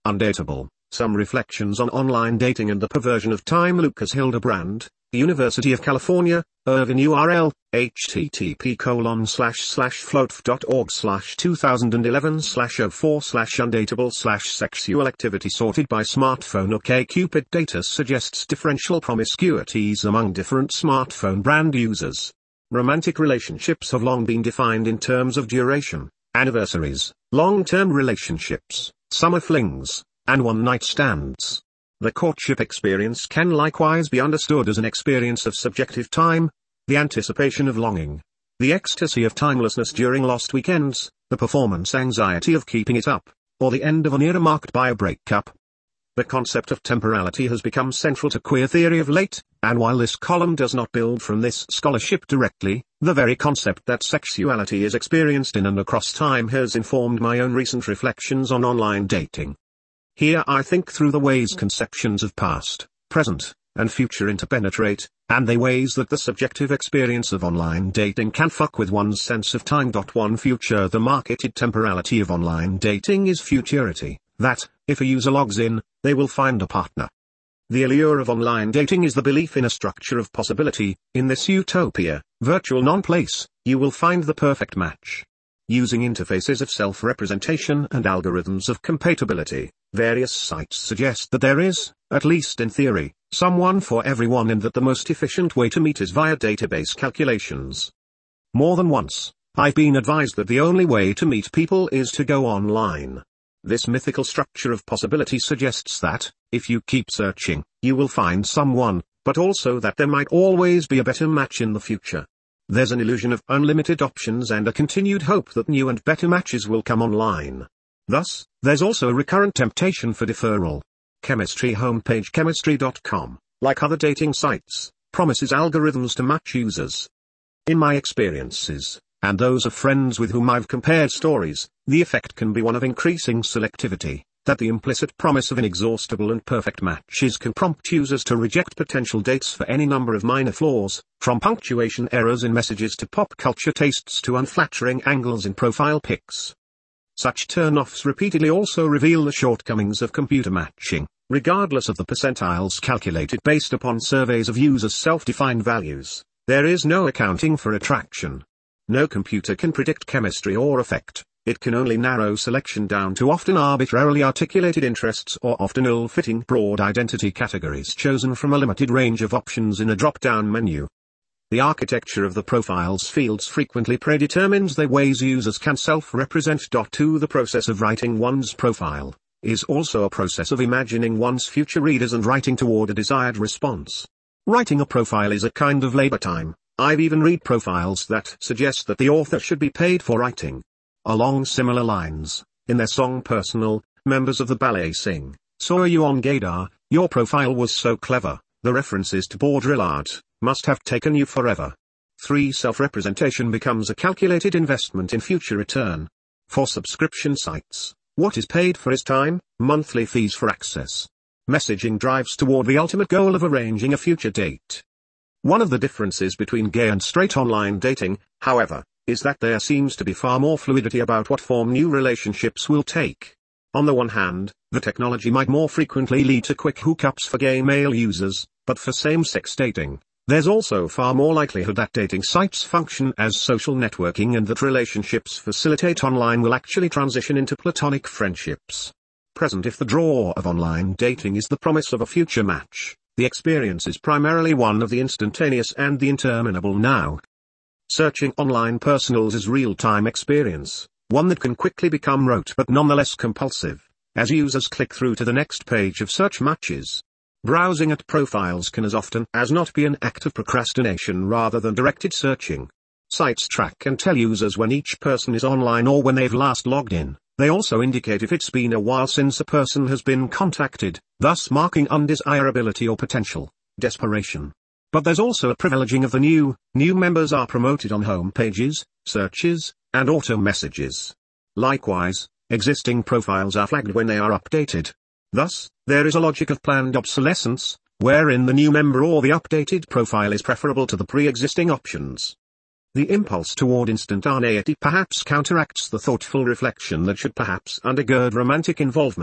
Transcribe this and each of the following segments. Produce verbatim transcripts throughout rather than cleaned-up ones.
Undateable, Some Reflections on Online Dating and the Perversion of Time. Lucas Hildebrand, University of California, Irvine. U R L, http colon slash slash floatf.org slash 2011 slash 04 slash undateable slash sexual activity sorted by smartphone. OkCupid data suggests differential promiscuities among different smartphone brand users. Romantic relationships have long been defined in terms of duration, anniversaries, long-term relationships, summer flings, and one-night stands. The courtship experience can likewise be understood as an experience of subjective time, the anticipation of longing, the ecstasy of timelessness during lost weekends, the performance anxiety of keeping it up, or the end of an era marked by a breakup. The concept of temporality has become central to queer theory of late, and while this column does not build from this scholarship directly, the very concept that sexuality is experienced in and across time has informed my own recent reflections on online dating. Here I think through the ways conceptions of past, present, and future interpenetrate, and the ways that the subjective experience of online dating can fuck with one's sense of time. One future. The marketed temporality of online dating is futurity, that, if a user logs in, they will find a partner. The allure of online dating is the belief in a structure of possibility. In this utopia, virtual non-place, you will find the perfect match. Using interfaces of self-representation and algorithms of compatibility, various sites suggest that there is, at least in theory, someone for everyone and that the most efficient way to meet is via database calculations. More than once, I've been advised that the only way to meet people is to go online. This mythical structure of possibility suggests that, if you keep searching, you will find someone, but also that there might always be a better match in the future. There's an illusion of unlimited options and a continued hope that new and better matches will come online. Thus, there's also a recurrent temptation for deferral. Chemistry homepage chemistry dot com, like other dating sites, promises algorithms to match users. In my experiences, and those of friends with whom I've compared stories, the effect can be one of increasing selectivity, that the implicit promise of inexhaustible and perfect matches can prompt users to reject potential dates for any number of minor flaws, from punctuation errors in messages to pop culture tastes to unflattering angles in profile pics. Such turn-offs repeatedly also reveal the shortcomings of computer matching, regardless of the percentiles calculated based upon surveys of users' self-defined values. There is no accounting for attraction. No computer can predict chemistry or affect. It can only narrow selection down to often arbitrarily articulated interests or often ill-fitting broad identity categories chosen from a limited range of options in a drop-down menu. The architecture of the profiles fields frequently predetermines the ways users can self-represent. two The process of writing one's profile is also a process of imagining one's future readers and writing toward a desired response. Writing a profile is a kind of labor time. I've even read profiles that suggest that the author should be paid for writing. Along similar lines, in their song Personal, members of the ballet sing, "Saw you on Gaydar, your profile was so clever, the references to Baudrillard must have taken you forever." three Self-representation becomes a calculated investment in future return. For subscription sites, what is paid for is time, monthly fees for access. Messaging drives toward the ultimate goal of arranging a future date. One of the differences between gay and straight online dating, however, is that there seems to be far more fluidity about what form new relationships will take. On the one hand, the technology might more frequently lead to quick hookups for gay male users, but for same-sex dating, there's also far more likelihood that dating sites function as social networking and that relationships facilitate online will actually transition into platonic friendships. Present. If the draw of online dating is the promise of a future match, the experience is primarily one of the instantaneous and the interminable now. Searching online personals is real-time experience, one that can quickly become rote but nonetheless compulsive, as users click through to the next page of search matches. Browsing at profiles can as often as not be an act of procrastination rather than directed searching. Sites track and tell users when each person is online or when they've last logged in. They also indicate if it's been a while since a person has been contacted, thus marking undesirability or potential desperation. But there's also a privileging of the new. New members are promoted on home pages, searches, and auto messages. Likewise, existing profiles are flagged when they are updated. Thus, there is a logic of planned obsolescence, wherein the new member or the updated profile is preferable to the pre-existing options. The impulse toward instantaneity perhaps counteracts the thoughtful reflection that should perhaps undergird romantic involvement.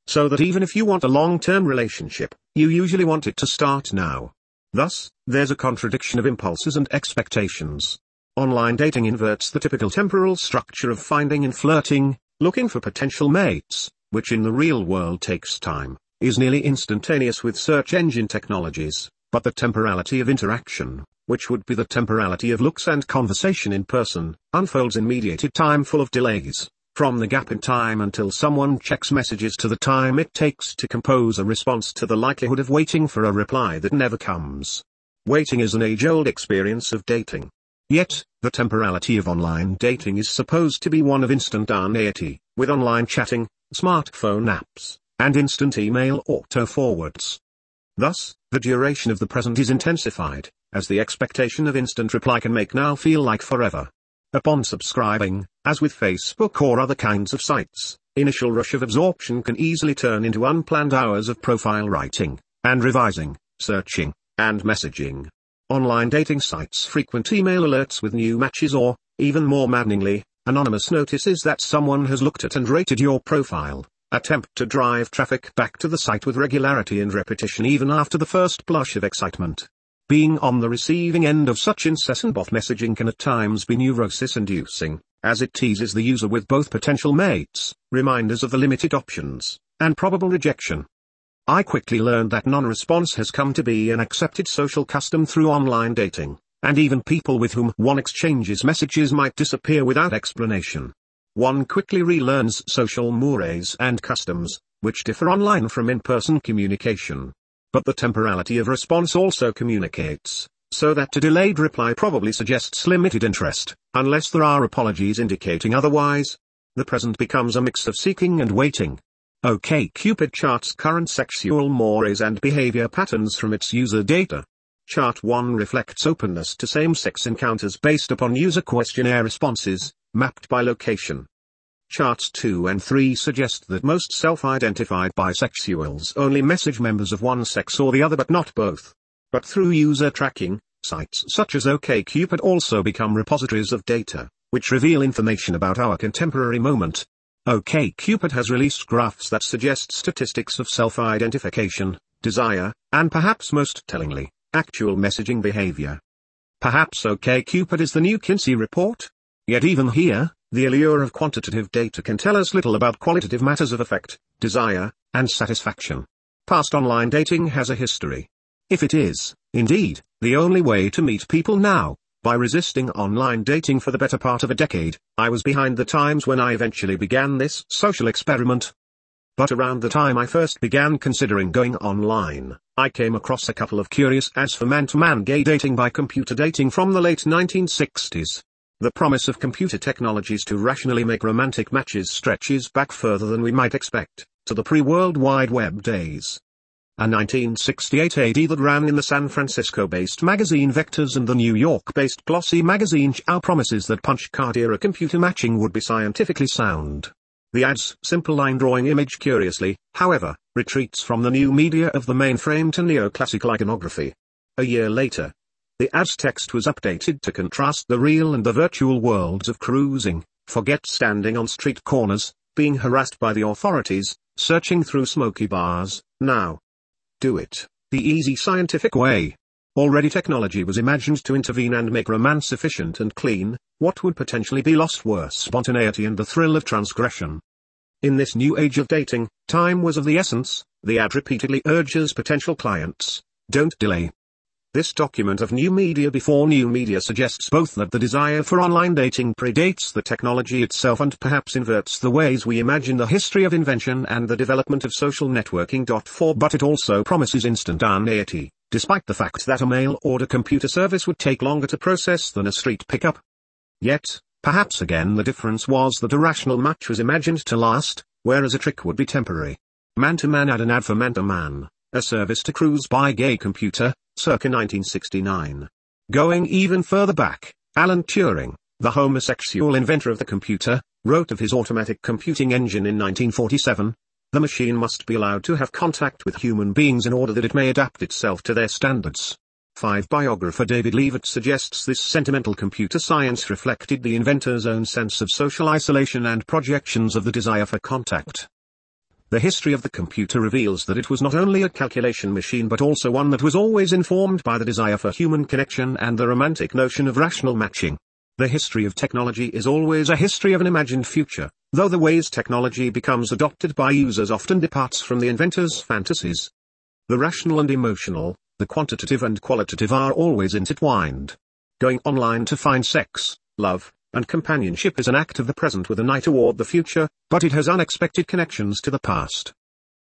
so that even if you want a long-term relationship, you usually want it to start now. Thus, there's a contradiction of impulses and expectations. Online dating inverts the typical temporal structure of finding and flirting, looking for potential mates, which in the real world takes time, is nearly instantaneous with search engine technologies, but the temporality of interaction, which would be the temporality of looks and conversation in person, unfolds in mediated time full of delays, from the gap in time until someone checks messages to the time it takes to compose a response to the likelihood of waiting for a reply that never comes. Waiting is an age-old experience of dating. Yet, the temporality of online dating is supposed to be one of instantaneity, with online chatting, smartphone apps, and instant email auto-forwards. Thus, the duration of the present is intensified, as the expectation of instant reply can make now feel like forever. Upon subscribing, as with Facebook or other kinds of sites, initial rush of absorption can easily turn into unplanned hours of profile writing, and revising, searching, and messaging. Online dating sites frequent email alerts with new matches or, even more maddeningly, anonymous notices that someone has looked at and rated your profile, attempt to drive traffic back to the site with regularity and repetition even after the first blush of excitement. Being on the receiving end of such incessant bot messaging can at times be neurosis-inducing, as it teases the user with both potential mates, reminders of the limited options, and probable rejection. I quickly learned that non-response has come to be an accepted social custom through online dating, and even people with whom one exchanges messages might disappear without explanation. One quickly relearns social mores and customs, which differ online from in-person communication. But the temporality of response also communicates, so that a delayed reply probably suggests limited interest, unless there are apologies indicating otherwise. The present becomes a mix of seeking and waiting. OkCupid charts current sexual mores and behavior patterns from its user data. Chart one reflects openness to same-sex encounters based upon user questionnaire responses, mapped by location. Charts two and three suggest that most self-identified bisexuals only message members of one sex or the other but not both. But through user tracking, sites such as OkCupid also become repositories of data, which reveal information about our contemporary moment. OkCupid has released graphs that suggest statistics of self-identification, desire, and perhaps most tellingly, actual messaging behavior. Perhaps OkCupid is the new Kinsey report? Yet even here, the allure of quantitative data can tell us little about qualitative matters of affect, desire, and satisfaction. Past online dating has a history. If it is, indeed, the only way to meet people now, by resisting online dating for the better part of a decade, I was behind the times when I eventually began this social experiment. But around the time I first began considering going online, I came across a couple of curious ads for man-to-man gay dating by computer dating from the late nineteen sixties. The promise of computer technologies to rationally make romantic matches stretches back further than we might expect, to the pre-World Wide Web days. A nineteen sixty-eight ad that ran in the San Francisco-based magazine Vectors and the New York-based glossy magazine Ciao promises that punch-card-era computer matching would be scientifically sound. The ad's simple line-drawing image curiously, however, retreats from the new media of the mainframe to neoclassical iconography. A year later, the ad's text was updated to contrast the real and the virtual worlds of cruising, forget standing on street corners, being harassed by the authorities, searching through smoky bars, now. Do it, the easy scientific way. Already technology was imagined to intervene and make romance efficient and clean. What would potentially be lost were spontaneity and the thrill of transgression. In this new age of dating, time was of the essence. The ad repeatedly urges potential clients, don't delay. This document of new media before new media suggests both that the desire for online dating predates the technology itself and perhaps inverts the ways we imagine the history of invention and the development of social networking. four But it also promises instantaneity, despite the fact that a mail-order computer service would take longer to process than a street pickup. Yet, perhaps again the difference was that a rational match was imagined to last, whereas a trick would be temporary. Man-to-Man ad an ad for Man-to-Man, a service to cruise by gay computer, circa nineteen sixty-nine. Going even further back, Alan Turing, the homosexual inventor of the computer, wrote of his automatic computing engine in nineteen forty-seven, the machine must be allowed to have contact with human beings in order that it may adapt itself to their standards. five Biographer David Leavitt suggests this sentimental computer science reflected the inventor's own sense of social isolation and projections of the desire for contact. The history of the computer reveals that it was not only a calculation machine but also one that was always informed by the desire for human connection and the romantic notion of rational matching. The history of technology is always a history of an imagined future, though the ways technology becomes adopted by users often departs from the inventor's fantasies. The rational and emotional, the quantitative and qualitative are always intertwined. Going online to find sex, love, and companionship is an act of the present with an eye toward the future, but it has unexpected connections to the past.